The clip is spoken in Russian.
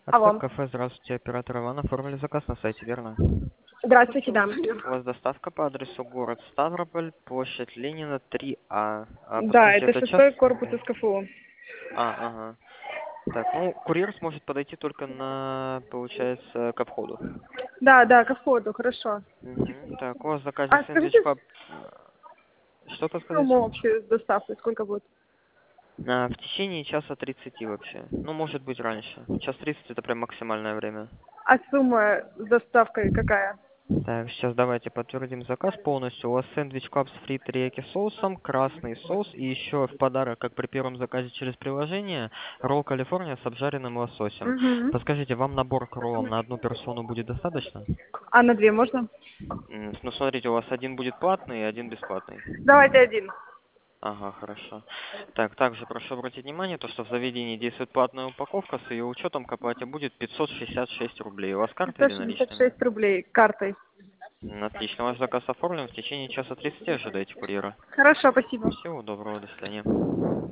Ацтек Алло. кафе, здравствуйте, оператор Иван, оформили заказ на сайте, верно? Здравствуйте, да. У вас доставка по адресу город Ставрополь, площадь Ленина, 3А. Да, Подскажите, это это час? шестой корпус СКФУ. Ага. Так, ну, курьер сможет подойти только получается, к входу. Да, ко входу, хорошо. Так, у вас в заказе А сэндвич скажите паб... Что-то сказать? сумму общую с доставкой, сколько будет? В течение часа 30 вообще. Ну, может быть, раньше. Час 30 это прям максимальное время. А сумма с доставкой какая? Так, сейчас давайте подтвердим заказ полностью. У вас сэндвич клаб с фри терияки соусом, красный соус и еще в подарок, как при первом заказе через приложение, ролл Калифорния с обжаренным лососем. Угу. Подскажите, вам набор к роллам на одну персону будет достаточно? А на две можно? Ну, смотрите, у вас один будет платный и один бесплатный. Давайте один. Ага, хорошо. Так, также прошу обратить внимание, то, что в заведении действует платная упаковка, с ее учетом к оплате будет 566 рублей. У вас карта или наличными? 166 рублей картой. Отлично, ваш заказ оформлен. В течение часа 30 ожидайте курьера. Хорошо, спасибо. Всего доброго, до свидания.